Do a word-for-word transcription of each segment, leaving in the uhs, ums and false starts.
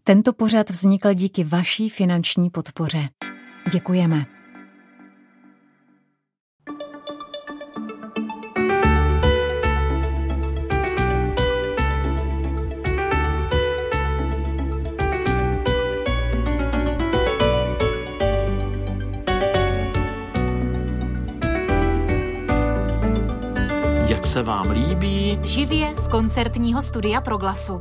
Tento pořad vznikl díky vaší finanční podpoře. Děkujeme. Jak se vám líbí? Živě z koncertního studia Proglasu.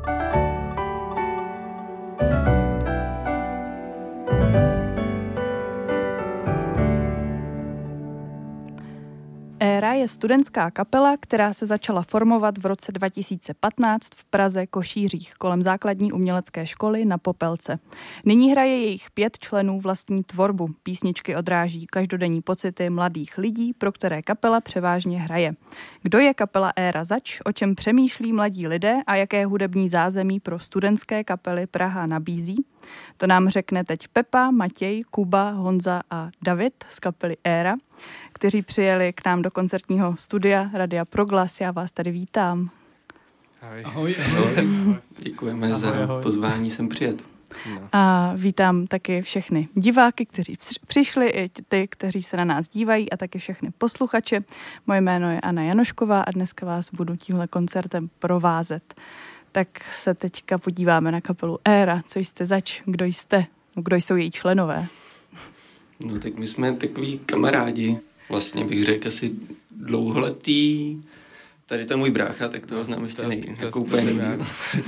Éra je studentská kapela, která se začala formovat v roce dva tisíce patnáct v Praze Košířích kolem základní umělecké školy na Popelce. Nyní hraje jejich pět členů vlastní tvorbu. Písničky odráží každodenní pocity mladých lidí, pro které kapela převážně hraje. Kdo je kapela Éra zač, o čem přemýšlí mladí lidé a jaké hudební zázemí pro studentské kapely Praha nabízí? To nám řekne teď Pepa, Matěj, Kuba, Honza a David z kapely Éra, kteří přijeli k nám do koncertního studia Radia Proglas. Já vás tady vítám. Ahoj. Ahoj, ahoj. Děkujeme ahoj, za ahoj. pozvání sem přijet. No. A vítám taky všechny diváky, kteří přišli, i ty, kteří se na nás dívají, a taky všechny posluchače. Moje jméno je Anna Janošková a dneska vás budu tímhle koncertem provázet. Tak se teďka podíváme na kapelu Éra. Co jste zač? Kdo jste? Kdo jsou její členové? No tak my jsme takový kamarádi. Vlastně bych řekl asi dlouholetý. Tady to je můj brácha, tak toho znám ještě nej, jako úplně neví.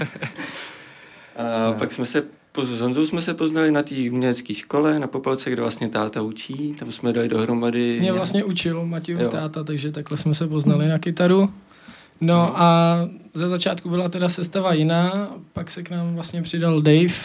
A pak jsme se, s Honzou jsme se poznali na té umělecké škole na Popelce, kde vlastně táta učí. Tam jsme dali dohromady. Mě vlastně učil Matějův táta, takže takhle jsme se poznali na kytaru. No a ze začátku byla teda sestava jiná, pak se k nám vlastně přidal Dave uh,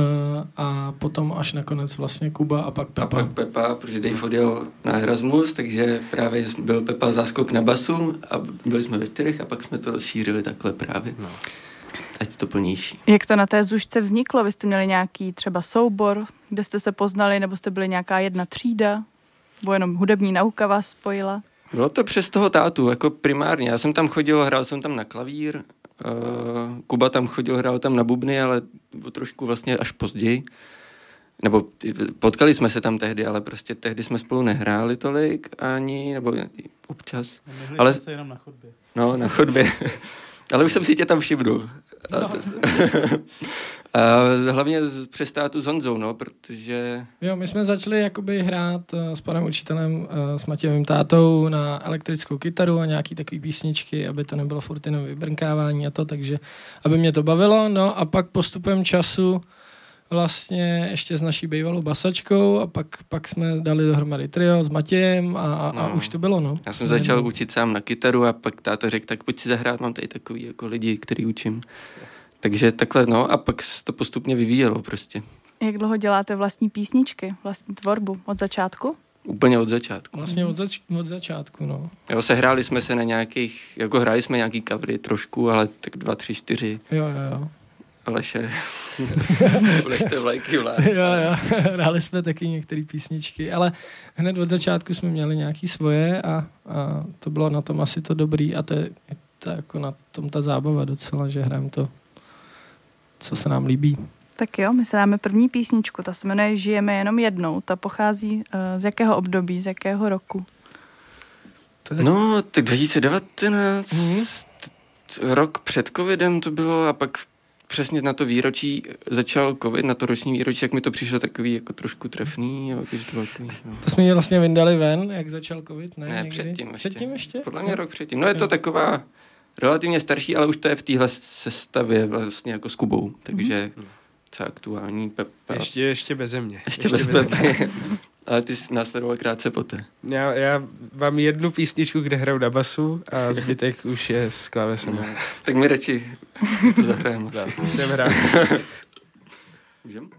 a potom až nakonec vlastně Kuba a pak Pepa. A pak Pepa, protože Dave odjel na Erasmus, takže právě byl Pepa záskok na basu a byli jsme ve čtyřech a pak jsme to rozšířili takhle právě. No. Ať to plnější. Jak to na té zušce vzniklo? Vy jste měli nějaký třeba soubor, kde jste se poznali, nebo jste byli nějaká jedna třída? Nebo jenom hudební nauka vás spojila? Bylo to přes toho tátu, jako primárně. Já jsem tam chodil, hrál jsem tam na klavír, uh, Kuba tam chodil, hrál tam na bubny, ale trošku vlastně až později. Nebo potkali jsme se tam tehdy, ale prostě tehdy jsme spolu nehráli tolik ani, nebo občas. Nehli ale jsme se jenom na chodbě. No, na chodbě. Ale už jsem si tě tam všimnul. No. A hlavně přes tátu s Honzou, no, protože... Jo, my jsme začali jakoby hrát uh, s panem učitelem, uh, s Matějovým tátou na elektrickou kytaru a nějaký takový písničky, aby to nebylo furt jenom vybrnkávání a to, takže aby mě to bavilo. No a pak postupem času vlastně ještě s naší bývalou basačkou a pak, pak jsme dali dohromady trio s Matějem a, a, no. a už to bylo, no. Já jsem začal nebylo. učit sám na kytaru a pak táta řekl, tak pojď si zahrát, mám tady takový jako lidi, který učím. Takže takhle, no, a pak to postupně vyvíjelo prostě. Jak dlouho děláte vlastní písničky, vlastní tvorbu? Od začátku? Úplně od začátku. Vlastně od, zač- od začátku, no. Jo, sehráli jsme se na nějakých, jako hráli jsme nějaký covery trošku, ale tak dva, tři, čtyři. Jo, jo, jo. Aleše. Lešte vlajky vlád. Jo, jo, hráli jsme taky některé písničky, ale hned od začátku jsme měli nějaký svoje a, a to bylo na tom asi to dobrý a to je to jako na tom ta zábava docela, že hrajeme to, co se nám líbí. Tak jo, my se dáme první písničku, ta se jmenuje Žijeme jenom jednou, ta pochází uh, z jakého období, z jakého roku? No, tak dva tisíce devatenáct, mm-hmm. rok před covidem to bylo a pak přesně na to výročí začal covid, na to roční výročí, jak mi to přišlo takový jako trošku trefný. Jo, to, takový, no. To jsme ji vlastně vyndali ven, jak začal covid, ne? Ne, někdy? předtím ještě. Předtím ještě? Podle mě no. rok předtím. No je to jo. taková relativně starší, ale už to je v téhle sestavě vlastně jako s Kubou, takže mm-hmm. co aktuální Pepa. Ještě, ještě beze mě. Ještě, ještě bez Pepy. Ale ty jsi následoval krátce poté. Já, já mám jednu písničku, kde hraju na basu a zbytek už je s klávesem. No. Tak my radši to zahrajeme. Jdeme hrát. Můžem?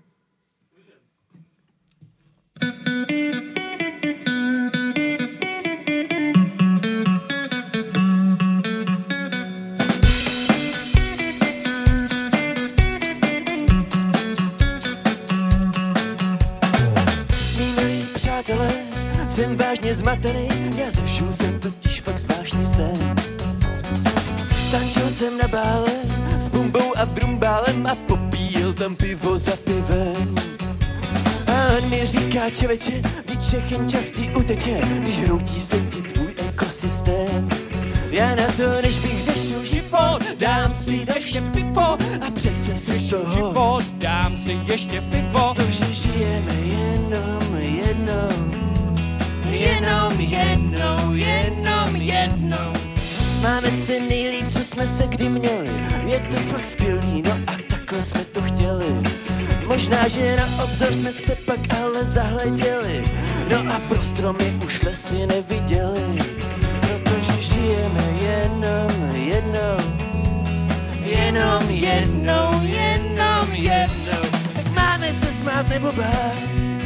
Jsem vážně zmatený, já zažil jsem totiž fakt zvláštní sen. Tančil jsem na bále s bumbou a brumbálem a popíjel tam pivo za pivem. A on mi říká, čověče, víc všechen častý uteče, když hroutí se ti tvůj ekosystém. Já na to, než bych řešil život, dám si ještě pivo a přece si z toho život, dám si ještě pivo. To, že žijeme jenom jednou, jenom jednou, jenom jednou. Máme se nejlíp, co jsme se kdy měli, je to fakt skvělý, no a takhle jsme to chtěli. Možná, že na obzor jsme se pak ale zahleděli, no a pro stromy už lesy neviděli. Protože žijeme jenom jednou, jenom jednou, jenom jednou. Tak máme se smát nebo bát,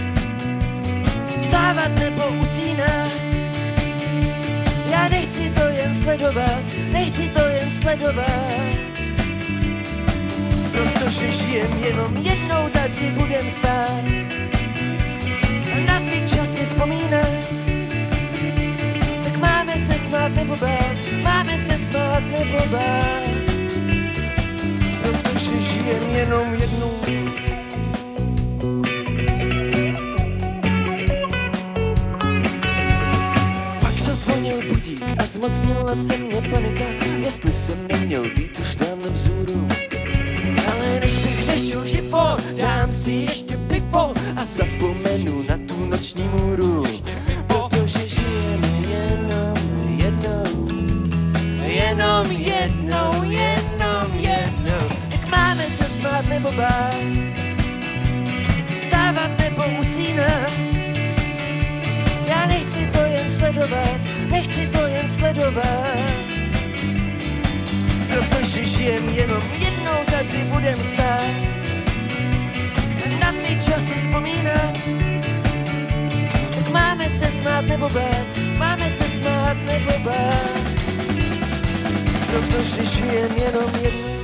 stávat nebo usínat. Já nechci to jen sledovat, nechci to jen sledovat. Protože žijem jenom jednou, tady budem stát a na ty časy vzpomínat. Tak máme se smát nebo bát, máme se smát nebo bát. Protože žijem jenom jednou. Pak zazvonil budík a zmocnila se mě panika, jestli jsem neměl být už tamhle vzhůru. Ale než bych řešil život, dám si ještě pivo a zapomenu na tu noční můru. Protože žijeme jenom jednou, jenom jednou, jenom jednou. Tak máme se smát nebo bát, stávat nebo usínat. Já nechci to jen sledovat, nechci to jen sledovat. Protože žijem jenom jednou, tady budem stát na ty časy vzpomínat. Tak máme se smát nebo bát, máme se smát nebo bát. Protože žijem jenom jednou.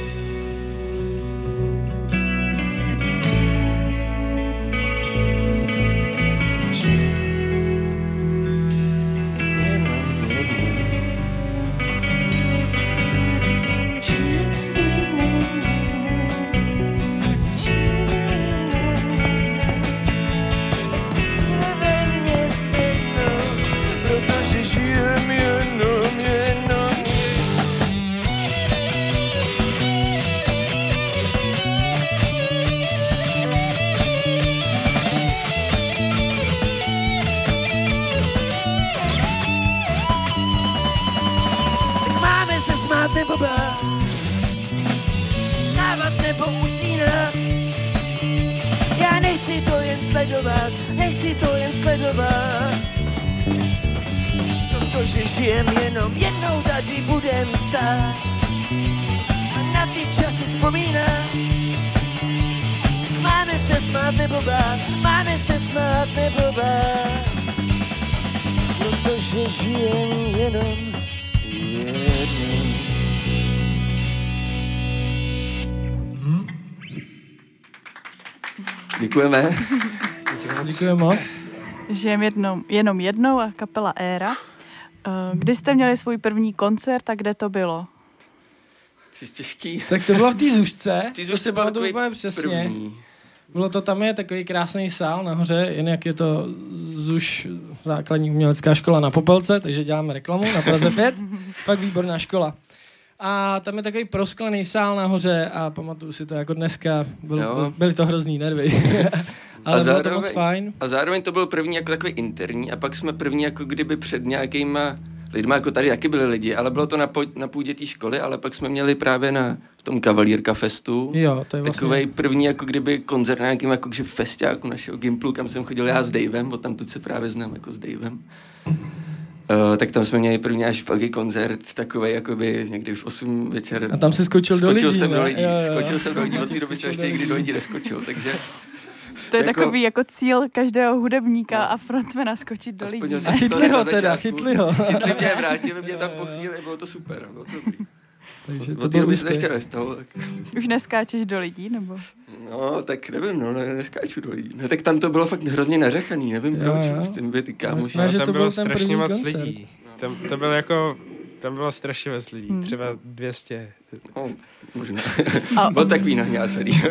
Nebo bát, stávat nebo usínat. Já nechci to jen sledovat, nechci to jen sledovat. Protože žijem jenom jednou, tady budem stát a na ty časy vzpomínat. Máme se smát nebo bát, máme se smát nebo bát. Protože žijem jenom jednou. Děkujeme. Děkujeme moc. Žijem jednou, jenom jednou a kapela Éra. Kdy jste měli svůj první koncert a kde to bylo? Jsi těžký. Tak to bylo v té Zušce. Ty Zušce bylo to úplně přesně. První. Bylo to, tam je takový krásný sál nahoře, jen jak je to Zuš základní umělecká škola na Popelce, takže děláme reklamu na Praze pět, pak výborná škola. A tam je takový prosklený sál nahoře a pamatuju si to jako dneska, byl, byl, byly to hrozný nervy. Ale a zároveň, bylo to moc fajn. A zároveň to byl první jako takový interní a pak jsme první jako kdyby před nějakýma lidma, jako tady taky byli lidi, ale bylo to na, po, na půdě té školy, ale pak jsme měli právě na v tom Kavalírka festu jo, to je vlastně takovej první jako kdyby koncert na nějakým jako festiáku našeho Gimplu, kam jsem chodil já s Davem, bo tam tu se právě znám jako s Davem. Uh, tak tam jsme měli první až velký koncert, takovej jakoby někdy v osm večer. A tam si skočil, skočil do lidí. Skočil jsem do lidí, jo, jo. skočil jsem do lidí, od té doby jsem ještě nikdy do lidí neskočil, takže... To je jako, takový jako cíl každého hudebníka no. a frontmana skočit do lidí. A chytli ho teda, chytli ho. Chytli mě, vrátili mě tam po chvíli, bylo to super, bylo to dobrý. Takže to od té doby se ještě nestalo. Tak... Už neskáčeš do lidí, nebo? No, tak nevím, no, ne, neskáču do lidí. No, tak tam to bylo fakt hrozně nařechaný, nevím jo, proč, jo. s tím by ty kámoši. No, tam bylo strašně moc lidí. Tam, to bylo jako, tam bylo strašně moc lidí, hmm. třeba dvě stě. No, možná. Byl takový nahňácený.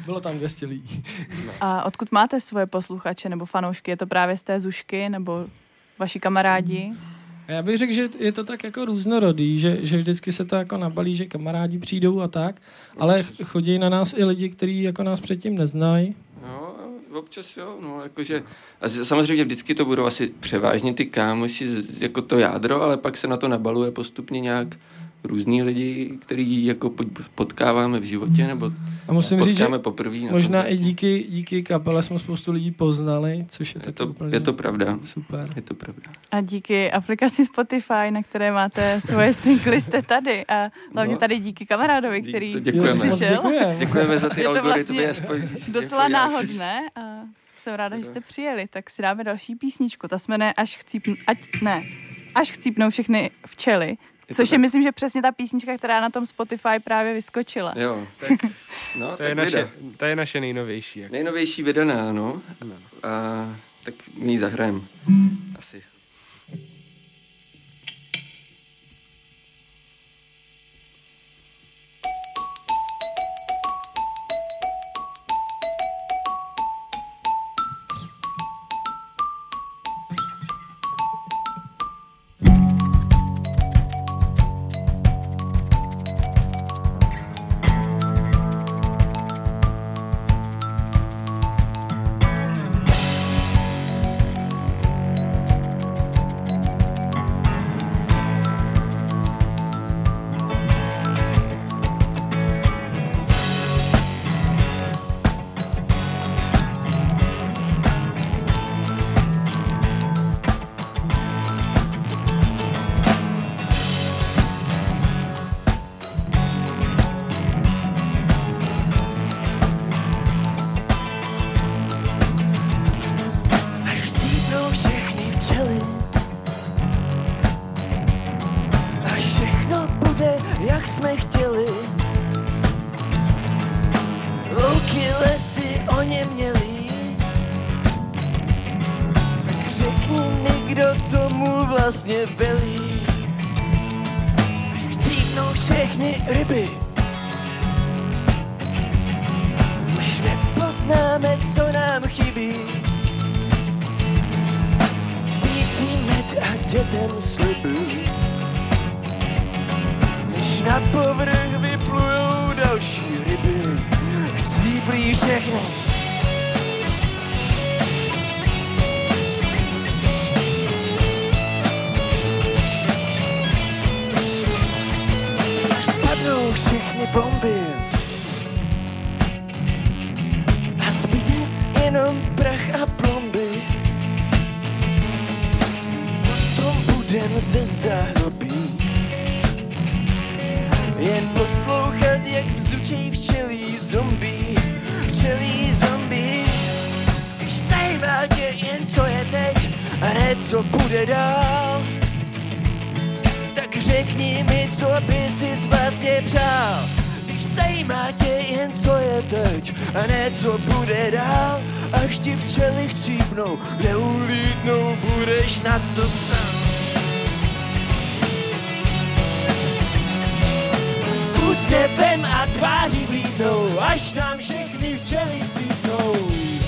Bylo tam dvě stě lidí. A odkud máte svoje posluchače nebo fanoušky? Je to právě z té Zušky nebo vaši kamarádi? Já bych řekl, že je to tak jako různorodý, že, že vždycky se to jako nabalí, že kamarádi přijdou a tak, ale chodí na nás i lidi, kteří jako nás předtím neznají. No, občas jo, no, jakože, a samozřejmě vždycky to budou asi převážně ty kámoši, jako to jádro, ale pak se na to nabaluje postupně nějak různý lidi, který jako potkáváme v životě, nebo a musím říct, že poprvý, možná i díky, díky kapele jsme spoustu lidí poznali, což je, je taky to, úplně je to pravda. Super. Je to pravda. A díky aplikaci Spotify, na které máte svoje singly, jste tady. A hlavně no. tady díky kamarádovi, který díky, děkujeme. přišel. Děkujeme. Děkujeme za ty je to algoritmy. Vlastně docela náhodné a jsem ráda, že jste přijeli. Tak si dáme další písničku. Ta se jmenuje Až chcípnou, ať ne, Až chcípnou všechny včely. Je což je, myslím, že přesně ta písnička, která na tom Spotify právě vyskočila. Jo, tak, no, to, tak je naše, to je naše nejnovější. Jak... Nejnovější vydaná, no. no. A tak my ji zahrajeme. Asi. Neulídnou, budeš na to sám. S úsměvem a tváří blídnou, až nám všechny včely chcípnou.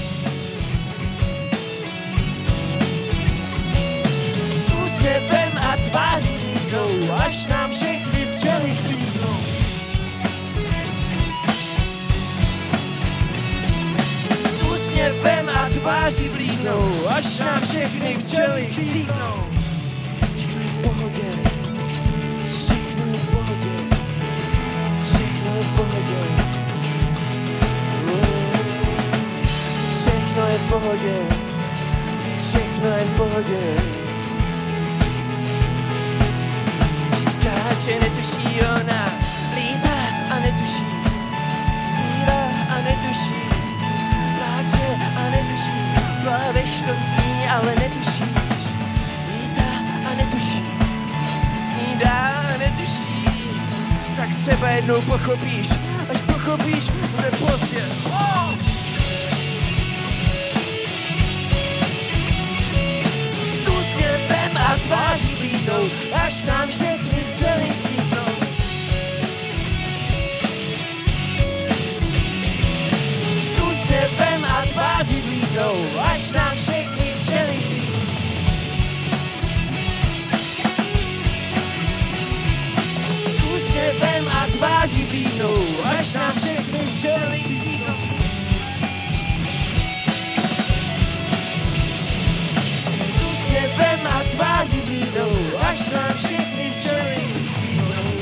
S úsměvem a tváří blídnou, až nám všechny včely chcípnou. S úsměvem a tváří blídnou, až nám všechny včely chcípnou. Všechno je v pohodě, všechno je v pohodě, všechno je v pohodě. Všechno je v pohodě, všechno je v pohodě. Získáče netuší ona, lítá a netuší, zpívá a netuší, pláče a netuší, plaveš v tom sní, ale netušíš, lítá a netuší, snídá a netuší, tak třeba jednou pochopíš, až pochopíš, bude pozdě. Oh! S úsměvem a tváří blídnou, až nám všechny včely chcípnou. včely sídlo. S úsměvem a tváří blídou, až nám všechny včely sídlou.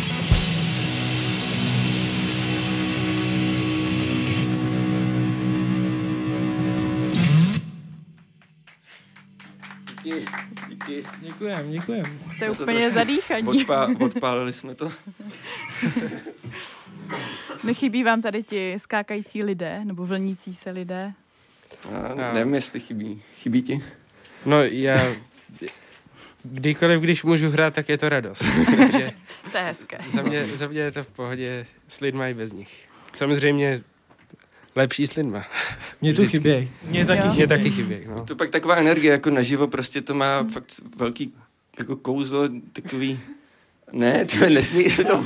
Díky, díky. Děkujem, děkujem. Jste úplně zadýchaní. Odpá, odpálili jsme to. Nechybí vám tady ti skákající lidé, nebo vlnící se lidé? A nevím, jestli chybí. Chybí ti? No já... Kdykoliv, když můžu hrát, tak je to radost. Takže To je hezké. za, mě, za mě je to v pohodě s lidma i bez nich. Samozřejmě lepší s lidma. Mě tu Vždycky. chyběj. Mě taky Mě taky chybí. No. To pak taková energie, jako naživo, prostě to má fakt velký jako kouzlo, takový... Ne, to je nesmí... To...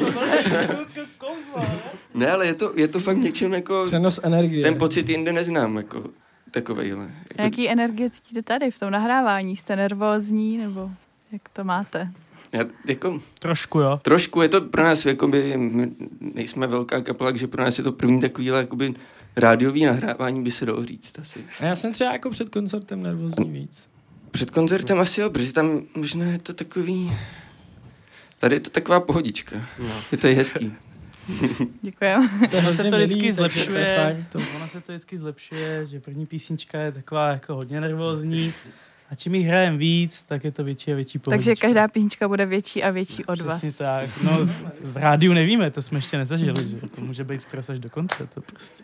Ne, ale je to, je to fakt něčem jako... Přenos energie. Ten pocit jinde neznám, jako takovejhle. Jako... Jaký energie cítíte tady v tom nahrávání? Jste nervózní, nebo jak to máte? Já, jako, Trošku, jo. trošku je to pro nás, jakoby, my nejsme velká kapela, takže pro nás je to první takovýhle jakoby, rádiový nahrávání, by se dalo říct asi. A já jsem třeba jako před koncertem nervózní víc. Před koncertem asi jo, protože tam možná je to takový... Tady je to taková pohodička. No. Je to hezký. Děkujeme. Ono se to vždycky To zlepšuje, je fajn, to... ono se to vždycky zlepšuje, že první písnička je taková jako hodně nervózní a čím jich hrajeme víc, tak je to větší a větší pohodička. Takže každá písnička bude větší a větší od vás. Přesně tak. No, v rádiu nevíme, to jsme ještě nezažili, že to může být stres až do konce, to prostě.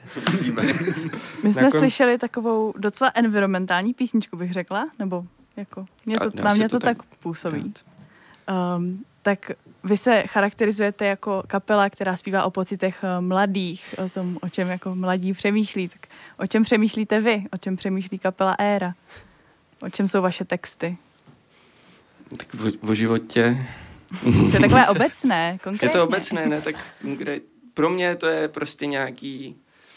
My jsme Nakon... slyšeli takovou docela environmentální písničku, bych řekla, nebo jako, mě to, Já na si mě to to tak, tak působí. Um, tak vy se charakterizujete jako kapela, která zpívá o pocitech mladých, o tom, o čem jako mladí přemýšlí. Tak o čem přemýšlíte vy? O čem přemýšlí kapela Éra? O čem jsou vaše texty? Tak o, o životě. To je takové obecné, konkrétně. Je to obecné, ne? Tak konkrét... Pro mě to je prostě nějaký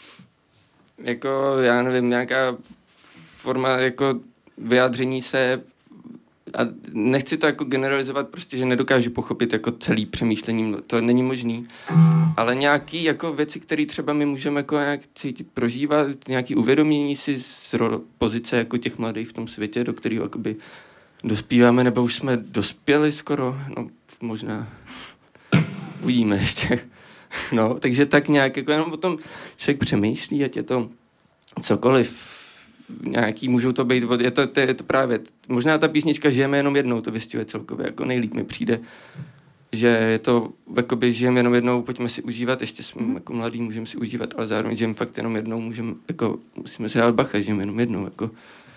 jako, já nevím, nějaká forma jako vyjádření se a nechci to jako generalizovat, prostě, že nedokážu pochopit jako celý přemýšlení, to není možný, ale nějaký jako věci, které třeba my můžeme jako nějak cítit, prožívat, nějaký uvědomění si z ro- pozice jako těch mladých v tom světě, do kterého jakoby dospíváme, nebo už jsme dospěli skoro, no možná uvidíme ještě. No, takže tak nějak jako jenom o tom člověk přemýšlí, ať je to cokoliv, nějaký, můžou to být, je to, to, je to právě, možná ta písnička Žijeme jenom jednou, to vystihuje celkově, jako nejlíp mi přijde, že je to, jakoby žijeme jenom jednou, pojďme si užívat, ještě jsme mm. jako mladí, můžeme si užívat, ale zároveň žijeme fakt jenom jednou, můžeme, jako, musíme si dát bacha, žijeme jenom jednou, jako.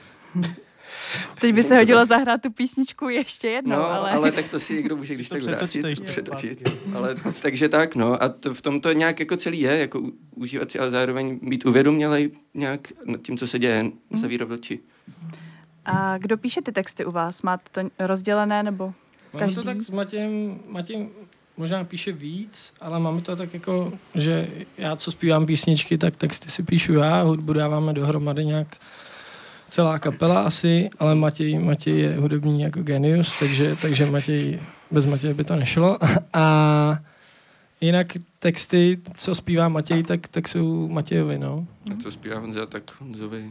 Teď by se hodilo zahrát tu písničku ještě jednou, no, ale... ale tak to si někdo může, když to tak vrátit, přetočit. Ale takže tak, no, a to, v tom to nějak jako celý je, jako u, užívat si, ale zároveň být uvědomělej nějak nad tím, co se děje, zavírat oči. A kdo píše ty texty u vás? Máte to rozdělené, nebo každý? Máme to tak s Matějem, Matějem možná píše víc, ale máme to tak jako, že já, co zpívám písničky, tak texty si píšu já, hudbu dáváme dohromady nějak celá kapela asi, ale Matěj, Matěj je hudební jako genius, takže, takže Matěj, bez Matěje by to nešlo. A jinak texty, co zpívá Matěj, tak, tak jsou Matějovi, no. A co zpívá Honza, tak Honzovi.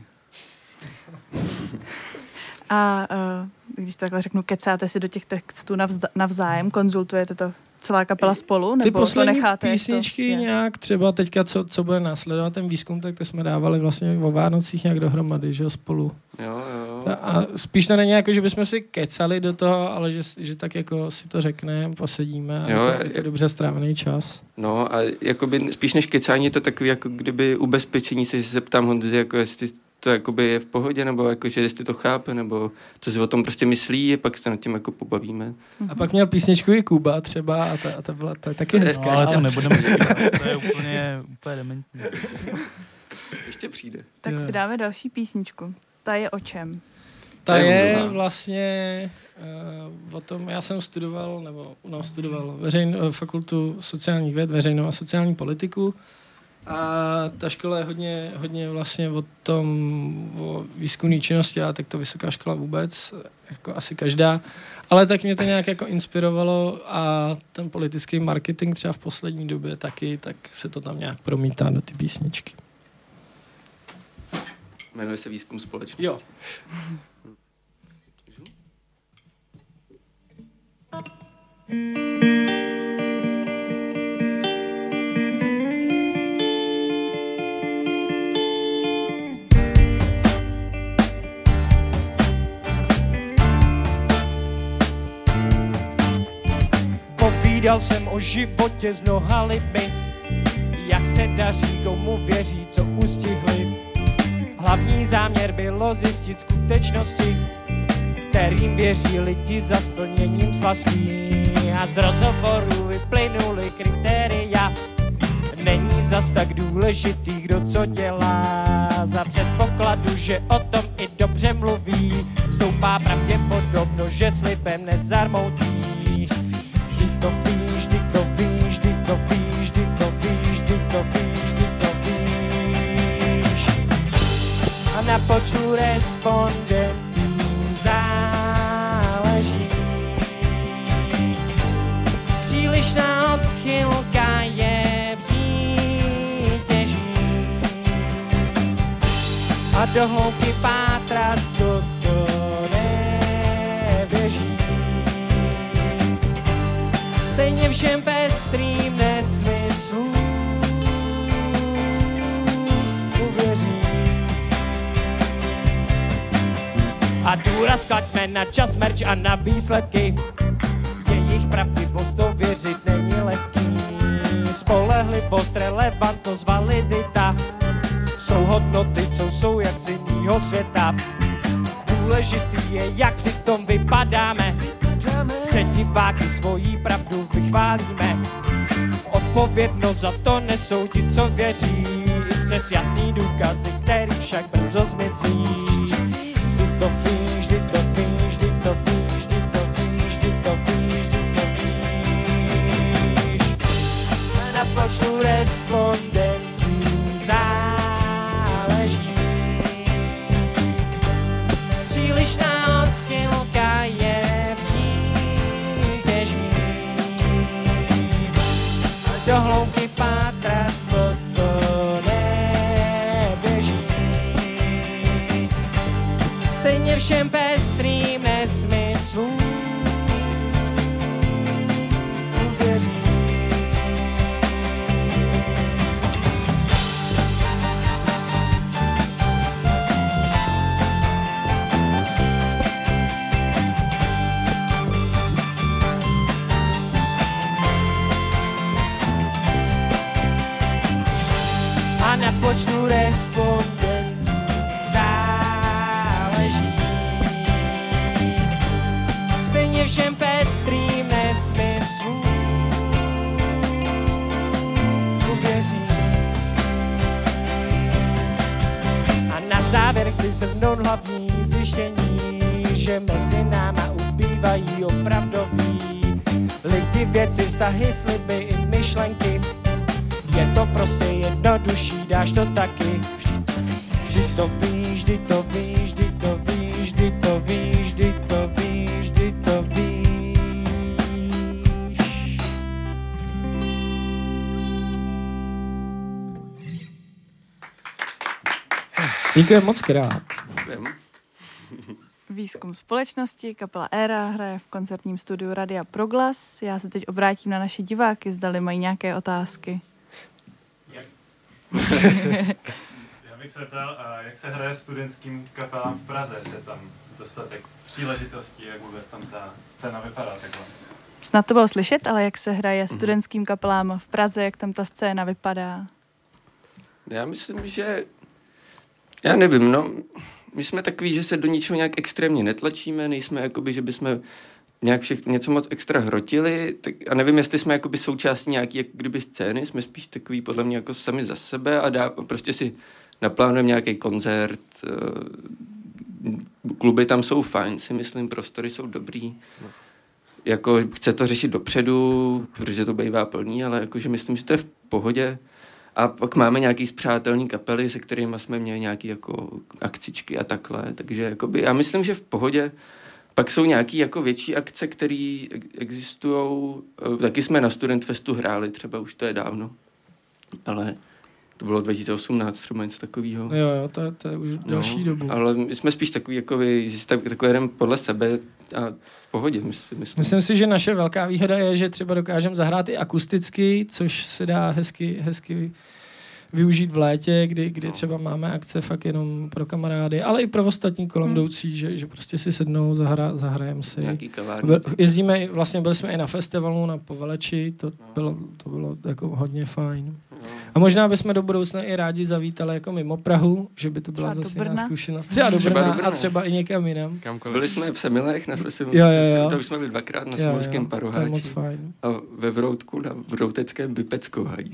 A uh, když takhle řeknu, kecáte si do těch textů navzda- navzájem, konzultujete to celá kapela spolu, nebo Ty poslední to necháte? písničky jak to nějak třeba teďka, co, co bude následovat ten výzkum, tak to jsme dávali vlastně o Vánocích nějak dohromady, že jo, spolu. Jo, jo. A spíš to není jako, že bychom si kecali do toho, ale že, že tak jako si to řekneme, posedíme a Jo, je to, je to dobře strávený čas. No a jakoby spíš než kecání je to takový, jako kdyby ubezpečení se, že se zeptám Honzy, jako jestli to jakoby je v pohodě, nebo jako, že jestli to chápe, nebo co si o tom prostě myslí, a pak se nad tím jako pobavíme. A pak měl písničku i Kuba třeba a ta, a ta byla ta je taky hezká. No, ale to nebudeme zpívat, to je úplně, úplně dementní. Ještě přijde. Tak Jo. si dáme další písničku. Ta je o čem? Ta To je je Honzová. vlastně uh, o tom, já jsem studoval, nebo no, studoval veřejn, uh, fakultu sociálních věd, veřejnou a sociální politiku A ta škola je hodně, hodně vlastně o tom, o výzkumné činnosti, a tak to vysoká škola vůbec, jako asi každá. Ale tak mě to nějak jako inspirovalo a ten politický marketing třeba v poslední době taky, tak se to tam nějak promítá do ty písničky. Jmenuje se Výzkum společnosti. Jo. Povídal jsem o životě s mnoha lidmi, jak se daří, komu věří, co ustihli. Hlavní záměr bylo zjistit skutečnosti, kterým věří lidi za splněním slastí. A z rozhovoru vyplynuly kritéria, není zas tak důležitý, kdo co dělá. Za předpokladu, že o tom i dobře mluví, stoupá pravděpodobno, že slibem nezarmoutí. Vždy to víš, vždy to víš, vždy to víš, vždy to víš, vždy to víš, vždy to víš. A na počtu respondentů záleží. Přílišná odchylka je přítěží. A do hloubky pátrat toto neběží. Stejně všem pestrým nesmyslům uvěří. A důraz klaďme na čas, merch a na výsledky. Jejich pravdivost to věřit není lehký. Spolehlivost, relevantnost, validita jsou hodnoty, co jsou jak z jinýho světa. Důležitý je, jak přitom vypadáme. Před diváky svojí pravdu vychválíme. Odpovědnost za to nesou ti, co věří, i přes jasný důkazy, který však brzo zmizí. Vždy to víš, vždy to víš, vždy to víš, vždy to víš, vždy to víš, vždy to víš. A na počtu respondentů záleží. Přílišná odchylka je do hloubky pátrat toto neběží. Stejně všem pestrým nesmyslům uvěří. Na počtu respondentů záleží. Stejně všem pestrým nesmyslům uvěří. A na závěr chci shrnout hlavní zjištění, že mezi náma ubývají opravdoví lidi, věci, vztahy, sliby i myšlenky. Je to prostě jednodušší, dáš to taky. Vždy to víš, vždy to víš, vždy to víš, vždy to víš, vždy to víš, vždy to víš. Děkuji moc krát. Výzkum společnosti, kapela Éra hraje v koncertním studiu Radia Proglas. Já se teď obrátím na naše diváky, zdali mají nějaké otázky. Já bych se ptal, jak se hraje studentským kapelám v Praze, se tam dostatek příležitostí, jak vůbec tam ta scéna vypadá takhle? Snad to bylo slyšet, ale jak se hraje studentským kapelám v Praze, jak tam ta scéna vypadá? Já myslím, že já nevím, no, my jsme takový, že se do ničeho nějak extrémně netlačíme, nejsme jakoby, že bychom nějak všech, něco moc extra hrotili, tak, a nevím, jestli jsme jakoby součástí nějaký jak kdyby scény, jsme spíš takový podle mě jako sami za sebe a dá, prostě si naplánujeme nějaký koncert, kluby tam jsou fajn, si myslím, prostory jsou dobrý, jako chce to řešit dopředu, protože to bývá plný, ale jakože myslím, že to je v pohodě A pak máme nějaký spřátelný kapely, se kterými jsme měli nějaký jako akcičky a takhle. Takže jakoby, já myslím, že v pohodě. Pak jsou nějaký jako větší akce, které existují. Taky jsme na Studentfestu hráli, třeba už to je dávno. Ale to bylo dva tisíce osmnáct, třeba něco takového. Jo, jo, to, to je už no, další dobu. Ale my jsme spíš takový, jako vy, že jste takový jeden podle sebe a v pohodě. Myslím. myslím si, že naše velká výhoda je, že třeba dokážeme zahrát i akusticky, což se dá hezky, hezky využít v létě, kdy, kdy třeba máme akce fakt jenom pro kamarády, ale i pro ostatní kolem hmm. jdoucí, že, že prostě si sednou, zahra, zahrajeme si. Nějaký kavárny. Jezdíme, vlastně byli jsme i na festivalu na Poveleči, to bylo, to bylo jako hodně fajn. A možná bychom do budoucna i rádi zavítali jako mimo Prahu, že by to byla třeba zase jiná zkušenost. Třeba do Brna a třeba i někam jinam. Kamkoliv. Byli jsme v Semilech, na festivalu, jo, jo, jo. to už jsme byli dvakrát na Semilském Paroháči. A ve Vroutku na Vrouteckém Vypeckování.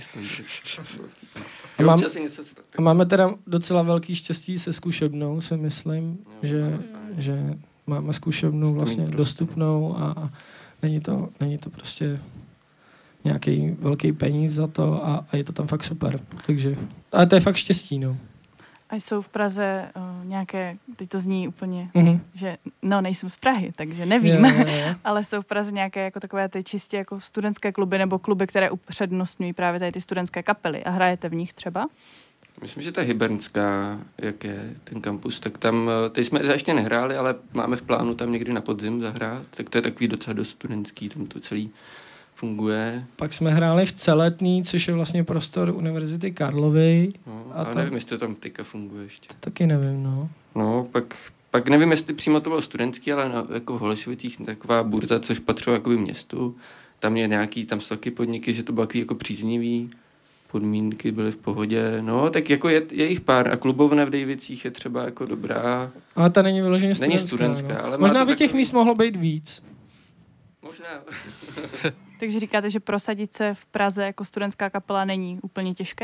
A, mám, a máme teda docela velký štěstí se zkušebnou, si myslím, jo, že, že máme zkušebnu vlastně dostupnou a není to, není to prostě nějaký velký peníz za to a, a je to tam fakt super. Takže, ale to je fakt štěstí, no. A jsou v Praze uh, nějaké, teď to zní úplně, mm-hmm. že no nejsem z Prahy, takže nevím, je, je, je. ale jsou v Praze nějaké jako takové ty čistě jako studentské kluby nebo kluby, které upřednostňují právě tady ty studentské kapely a hrajete v nich třeba? Myslím, že ta Hybernská, jak je ten kampus, tak tam, teď jsme ještě nehráli, ale máme v plánu tam někdy na podzim zahrát, tak to je takový docela dost studentský, tam to celý funguje. Pak jsme hráli v Celetný, což je vlastně prostor Univerzity Karlovy. No, a ale tam, nevím, jestli to tam teďka funguje ještě. To taky nevím, no. No, pak, pak nevím, jestli přímo to bylo studentský, ale na, jako v Holešovicích taková burza, což patřilo jakoby městu. Tam je nějaký, tam jsou taky podniky, že to bylo takový jako příznivý. Podmínky byly v pohodě. No, tak jako je, je jich pár. A klubovna v Dejvicích je třeba jako dobrá. Ale ta není vyloženě studentská. Není studentská, no. ale možná by takový... těch míst mohlo být víc. Možná. Takže říkáte, že prosadit se v Praze jako studentská kapela není úplně těžké?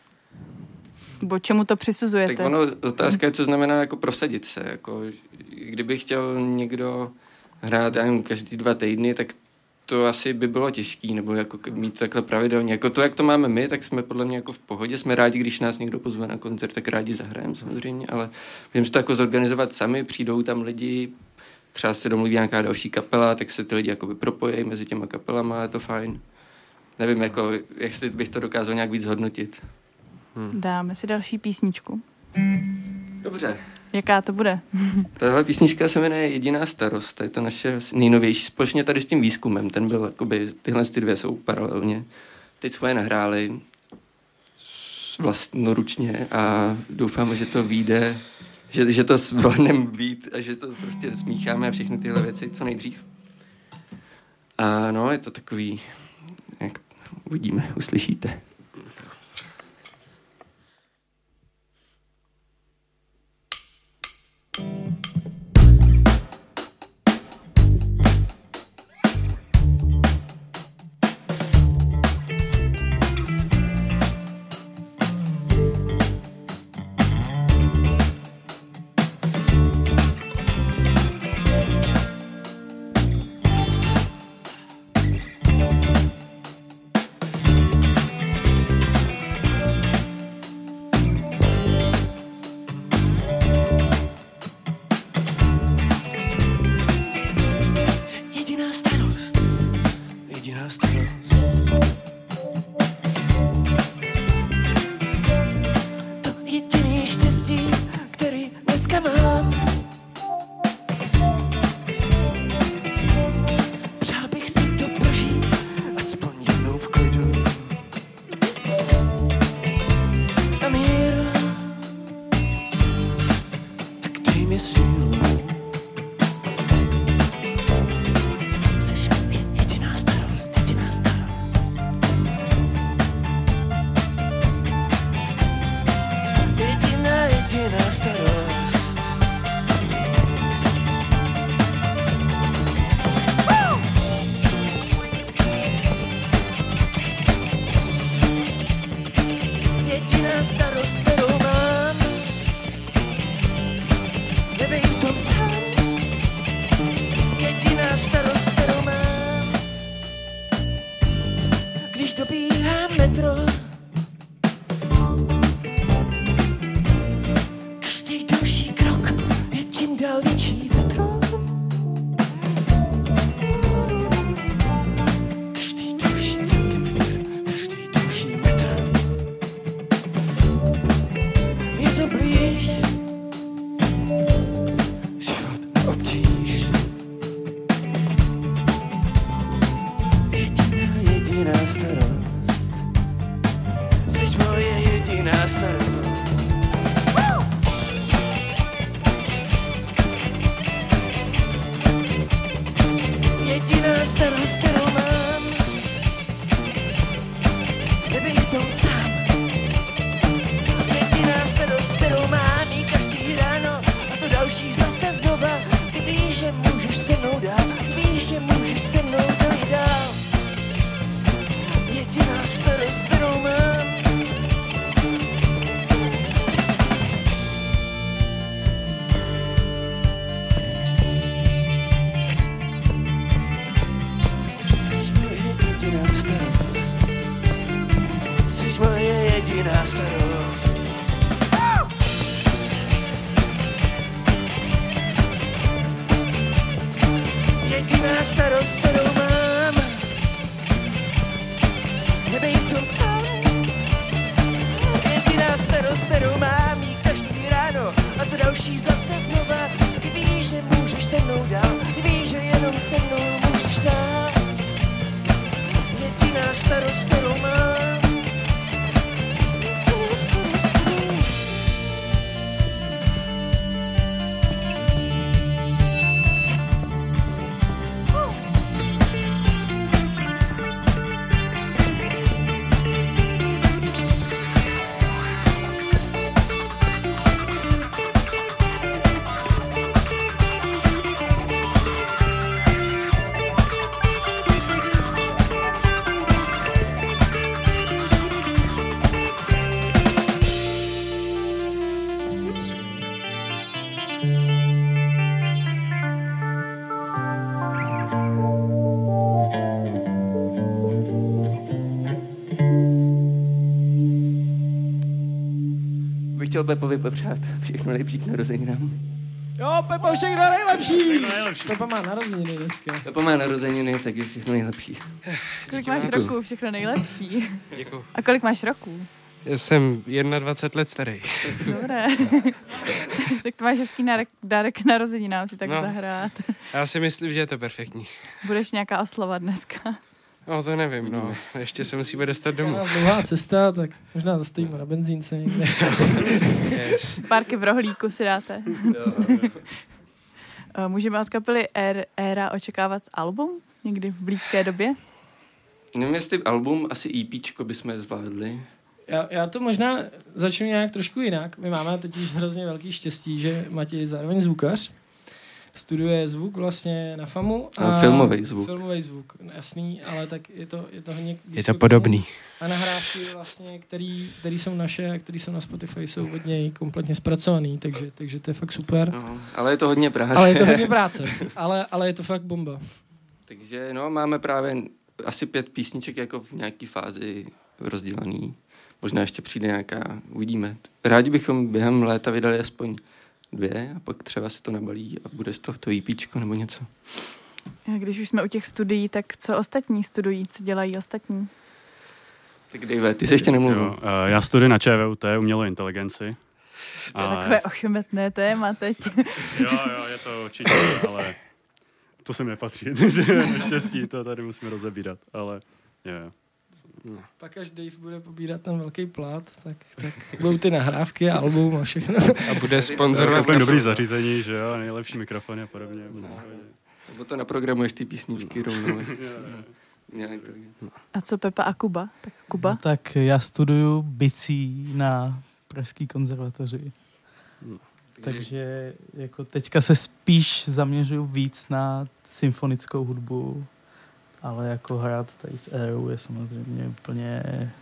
Bo čemu to přisuzujete? Tak ono, otázka je, co znamená jako prosadit se. Jako, kdyby chtěl někdo hrát, já nevím, každý dva týdny, tak to asi by bylo těžký, nebo jako mít takhle pravidelně. Jako to, jak to máme my, tak jsme podle mě jako v pohodě. Jsme rádi, když nás někdo pozve na koncert, tak rádi zahrajeme samozřejmě, ale můžeme to jako zorganizovat sami, přijdou tam lidi, třeba se domluví nějaká další kapela, tak se ty lidi jakoby propojí mezi těma kapelama, je to fajn. Nevím, jako, jestli bych to dokázal nějak víc hodnotit. Hmm. Dáme si další písničku. Dobře. Jaká to bude? Tahle písnička se jmenuje Jediná starost. To je to naše nejnovější, společně tady s tím výzkumem. Ten byl, jakoby, tyhle ty dvě jsou paralelně. Teď jsme je nahráli vlastnoručně a doufám, že to vyjde, že, že to zvládneme být a že to prostě smícháme a všechny tyhle věci co nejdřív. A no, je to takový, jak uvidíme, uslyšíte. víš, život obtíž. Jediná, jediná starost, jsi moje jediná starost. Jediná starost, kterou mám, nebej v tom sám. Jediná starost, kterou mám, jí každý ráno a to další zase znova. Ty víš, že můžeš se mnou dál, víš, že můžeš se mnou dojít dál. Jediná starost, kterou mám. Jsi moje jediná starost. Jediná starost, kterou mám, nebej v tom sám. Jediná starost, kterou mám, jí každý ráno a to další zase znova. Ty víš, že můžeš se mnou dál, ty víš, že jenom se mnou můžeš dál. Jediná starost, kterou mám. Chtěl Pepovi popřát všechno nejlepší k narozeninám. Jo, Pepo, všechno nejlepší! Všechno nejlepší. Pepa má narozeniny dneska. Pepa má narozeniny, tak je všechno nejlepší. Kolik máš roků? Všechno nejlepší. Děkuju. A kolik máš roků? Já jsem dvacet jedna let starý. Dobré. Tak to máš hezký dárek, dárek k narozeninám si tak no, zahrát. Já si myslím, že je to perfektní. Budeš nějaká oslava dneska? No to nevím, no. Ještě se musíme dostat domů. Dlouhá cesta, tak možná zastavíme na benzínce někde. Yes. Párky v rohlíku si dáte. Můžeme od kapely Éra očekávat album někdy v blízké době? Nevím, jestli album, asi EPčko bychom zvládli. Já, já to možná začnu nějak trošku jinak. My máme totiž hrozně velký štěstí, že Matěj je zároveň zvukař. Studuje zvuk vlastně na FAMu. A no, filmový zvuk. Filmový zvuk, jasný, ale tak je to, je to hodně... Je to podobný. A nahrávky vlastně, který, který jsou naše a který jsou na Spotify, jsou od něj kompletně zpracovaný, takže, takže to je fakt super. No, ale je to hodně práce. Ale je to hodně práce, ale, ale je to fakt bomba. Takže no, máme právě asi pět písniček jako v nějaké fázi rozdělaný. Možná ještě přijde nějaká, uvidíme. Rádi bychom během léta vydali aspoň dvě a pak třeba se to nabalí a bude z toho to EPčko nebo něco. Když už jsme u těch studií, tak co ostatní studují, co dělají ostatní? Tak Dave, ty jsi ještě nemluvil. Já studuji na ČVUT umělou inteligenci. To je takové ošemetné téma teď. Jo, jo, je to určitě, ale to se mi nepatří, takže naštěstí to tady musíme rozebírat, ale jo. No. Pak až Dave bude pobírat ten velký plát, tak, tak budou ty nahrávky a album a všechno. A bude sponzorovat. Úplně dobrý zařízení, že jo, nejlepší mikrofony a podobně. No. Nebo to naprogramuješ ty písničky no. rovnou. A co Pepa a Kuba? Tak Kuba? No, tak já studuju bicí na Pražské konzervatoři. No. Takže jako teďka se spíš zaměřuju víc na symfonickou hudbu, ale jako hrát tady s Érou je samozřejmě úplně,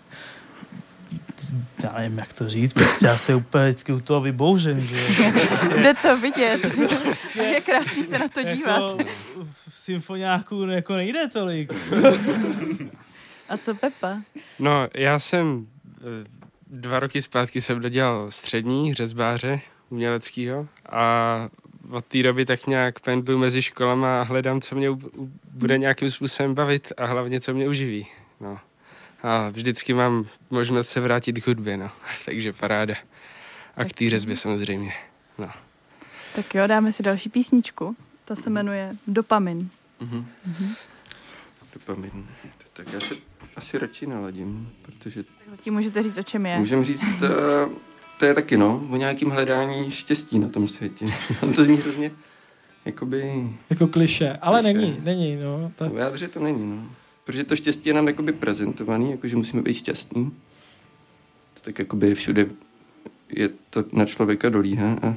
já nevím, jak to říct, prostě já se úplně vždycky u toho vybouřím, že prostě, jde to vidět, prostě, je krásný se na to dívat. Jako v symfoniáku jako nejde tolik. A co Pepa? No, já jsem dva roky zpátky jsem dodělal střední řezbáře uměleckýho a od té doby tak nějak pendlu mezi školama a hledám, co mě bude nějakým způsobem bavit a hlavně, co mě uživí. No. A vždycky mám možnost se vrátit k hudbě, no. Takže paráda. A k té řezbě samozřejmě. No. Tak jo, dáme si další písničku. Ta se jmenuje Dopamin. Mhm. Mhm. Dopamin. Tak já se asi radši naladím, protože... Tak zatím můžete říct, o čem je. Můžem říct, to, to je taky, no, o nějakým hledání štěstí na tom světě. On to zní hrozně, jakoby... Jako kliše, ale kliše. není, není, no. To... V jádře to není, no. Protože to štěstí je nám jakoby prezentovaný, jakože musíme být šťastní. Tak jakoby všude je to na člověka dolíhá a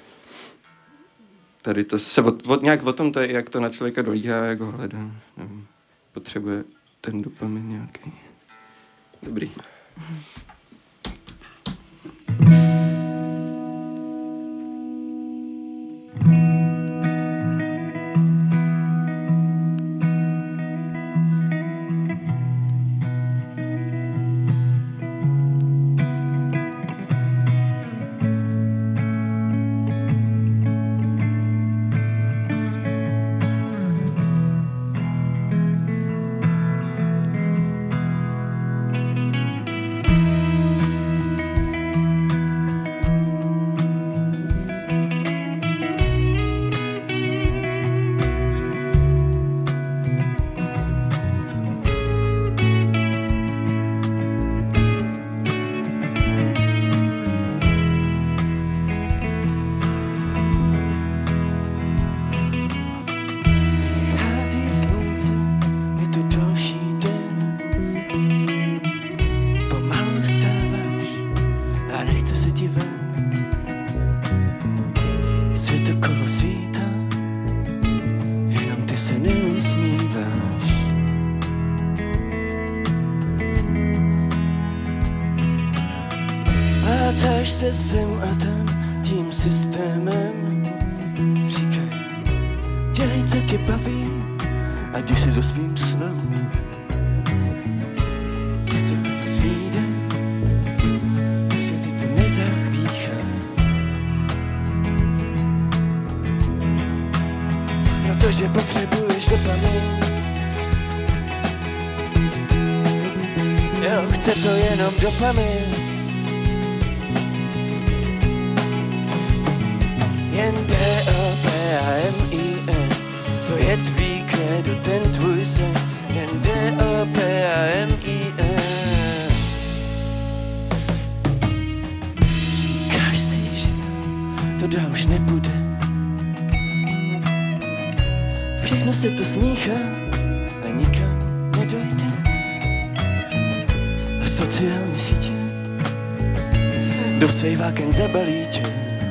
tady to se od, od, nějak o tom to je, jak to na člověka dolíhá, jak ho hledá. Nevím, potřebuje ten dopamin nějaký. Dobrý. Plácáš se sem a tam tím systémem. Říkaj, dělej, co tě baví a jdi si za svým snem. Že to když vyjde, že ty to nezapíchá. Protože potřebuješ dopamin. Jo, chce to jenom dopamin. Jen D O P A M I N, to je tvý kredo, ten tvůj sen. Jen D O P A M I N. Říkáš si, že to, to dál už nebude. Všechno se to smíchá a nikam nedojde. A sociální sítě do svých váken zabalí tě.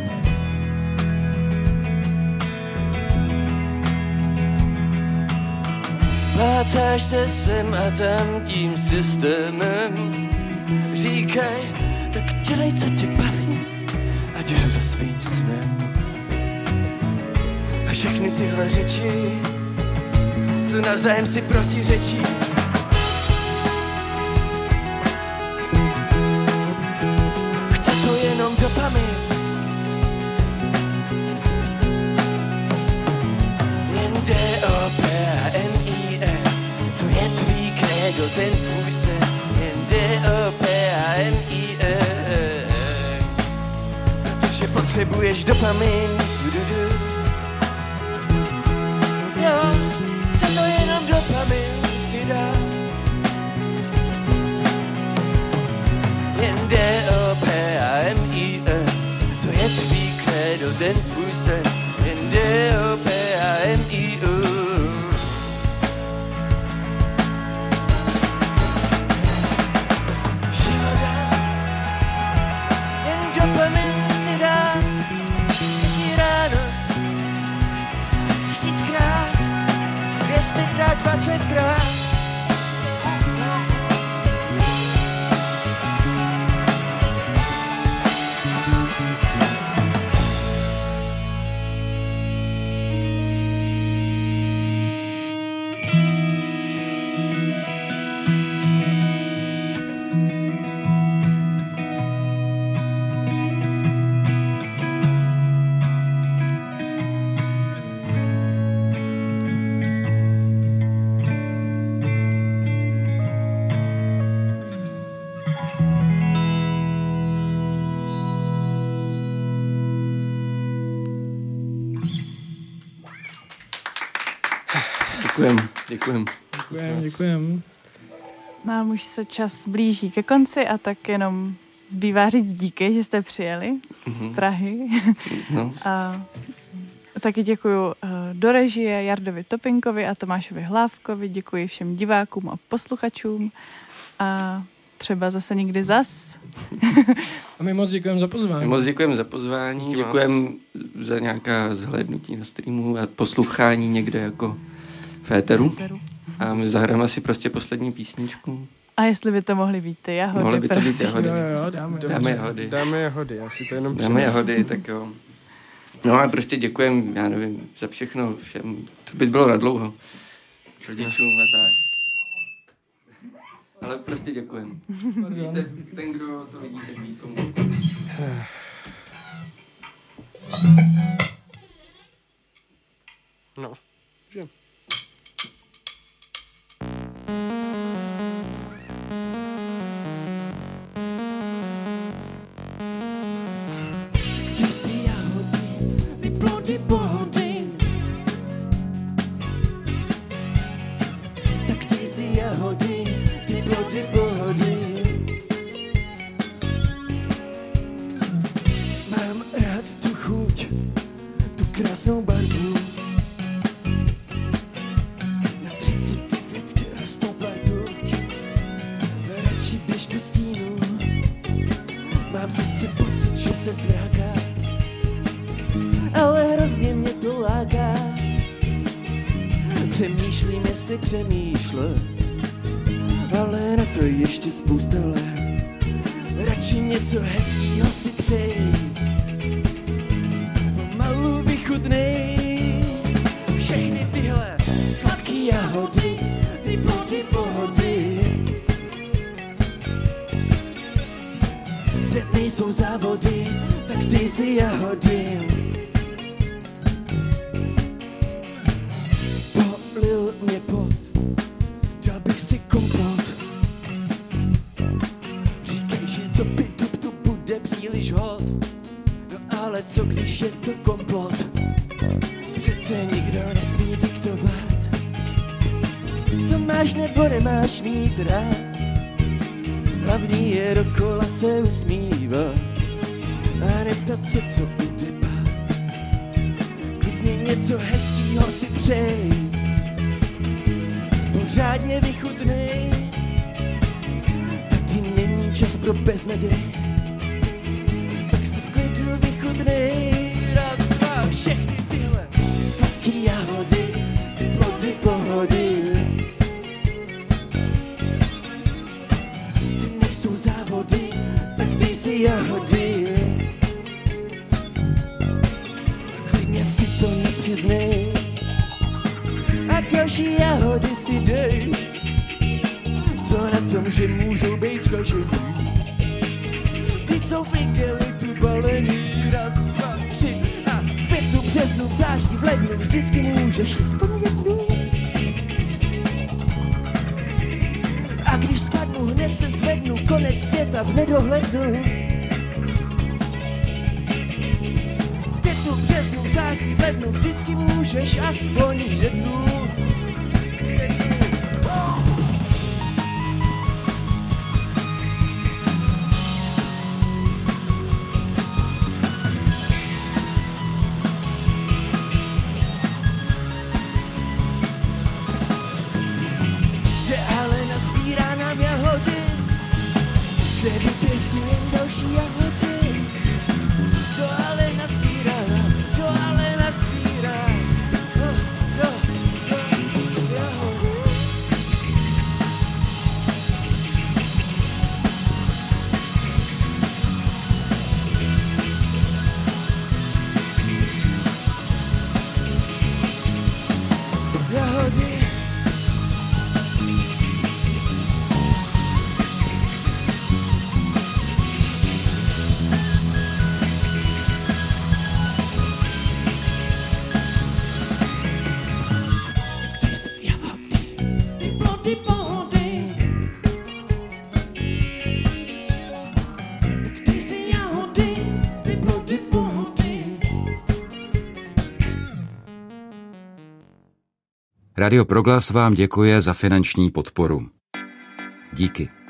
Plácáš se sem a tam tím systémem. Říkaj, tak dělej, co tě baví a jdi za svým snem. A všechny tyhle řeči, co navzájem si protiřečí, chce to jenom dopamin. Jen D O P A M I N, to je tvý kredo, ten tvůj sen. Jen D O P A M I N, protože potřebuješ dopamin. Du-du-du. Jo, chce to jenom dopamin si dá. Jen D O P A M I N, to je tvý kredo, ten tvůj sen. Jen D O P A M I N. Dopamin si dá každý ráno tisíckrát, dvěstekrát, dvacetkrát. Děkujem, děkujem. Děkujem, děkujem. Nám už se čas blíží ke konci a tak jenom zbývá říct díky, že jste přijeli mm-hmm. z Prahy. No. A taky děkuju do režie Jardovi Topinkovi a Tomášovi Hlávkovi, děkuji všem divákům a posluchačům a třeba zase někdy zas. A my moc děkujeme za pozvání. My moc děkujeme za pozvání, děkujeme za nějaká zhlédnutí na streamu a poslouchání někde jako v éteru. Féteru. A my zahrajeme asi prostě poslední písničku. A jestli by to mohly být ty jahody, mohly by to být jahody. Jo, jo, dáme. Dáme jahody. Dáme jahody, já si to jenom Dáme jahody, tak jo. No a prostě děkujem, já nevím, za všechno, všem. To by bylo na dlouho. Rodičům a tak. Ale prostě děkujem. Víte, ten, kdo to vidí, tak ví komu. No, že... Ty jsi jahody, ty plody pohody. Tak ty jsi jahody, ty plody pohody. Mám rád tu chuť, tu krásnou barvu. Na třicet devět rostou partuť, radši běž do stínu. Mám sice pocit, že se zvrháká, ale hrozně mě to láká. Přemýšlím, jestli přemýšlet, ale na to ještě spousta let. Radši něco hezkýho si přeji, pomalu vychutnej. Všechny tyhle sladký jahody, ty plody pohody. Svět nejsou závody, tak ty jsi jahody. Polil mě pot, dal bych si kompot. Říkej, že co by tu, tu bude příliš hot. No ale co když je to komplot? Přece nikdo nesmí diktovat, co máš nebo nemáš mít rád. Hlavní je dokola se usmívat a neptat se, co bude pát. Klidně něco hezkýho si přej, pořádně vychutnej. Tady není čas pro beznaděj, tak si v klidu vychutnej. Raz, dva, všechny tyhle sladký jahody, ty plody pohody. Jsou závody, tak ty jsi jahody. Klidně si to nepřiznej a další jahody si dej. Co na tom, že můžou být zkažený? Teď jsou v igelitu balení. Raz, dva, tři a v květnu, březnu, v září, v lednu vždycky můžeš aspoň jednu. A když spadnu, hned se zvednu, konec světa v nedohlednu. V květnu, březnu, v září, v lednu vždycky můžeš aspoň jednu. Kde vypěstujem další jahody, to ale nazbírá, to ale nazbírá, no, no, no. Radio Proglas vám děkuje za finanční podporu. Díky.